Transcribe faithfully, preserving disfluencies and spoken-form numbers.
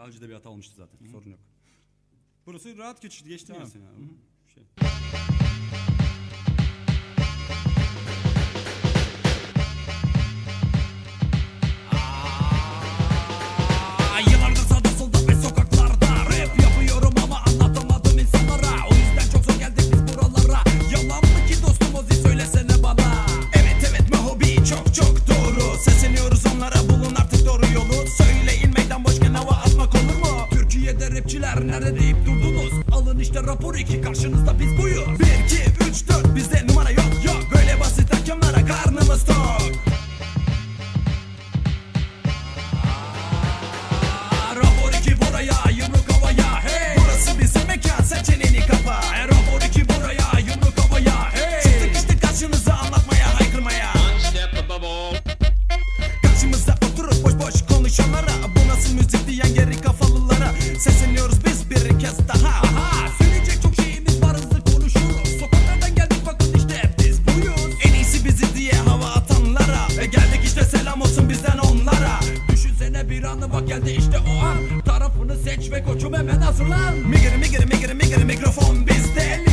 Daha önce de bir hata olmuştu zaten. Hı-hı. Sorun yok. Burası rahat geçti. Geçti tamam. Yani. Hı-hı. Şey. Çok çok doğru. Sesleniyoruz onlara, bulun artık doğru yolu. Söyleyin meydan boşken hava atmak olur mu? Türkiye'de rapçiler nerede deyip durdunuz? Alın işte rapor iki, karşınızda biz buyuz. Bir iki üç dört, bizde numara yok yok. Böyle basit hakamlara karnımız tok. Rapor iki buraya, yumruk havaya hey. Burası bizim mekan, sen çeneni kapa. e, Rapor iki buraya, yumruk havaya hey. Çıktık işte karşınıza anlatmaya, haykırmaya. Karşımızda oturup boş boş konuşanlara, bu nasıl müzik diyen geri kafalılara sesleniyoruz biz bir kez daha. Aha, söyleyecek çok şeyimiz var, hızlı konuşuruz. Sokaklardan geldik bakın işte biz buyuz. En iyisi bizi diye hava atanlara e geldik işte, selam olsun bizden onlara. Düşünsene bir anı, bak geldi işte o an. Tarafını seç ve koçum hemen hazırlan. Migiri migiri migiri migiri mikrofon bizde.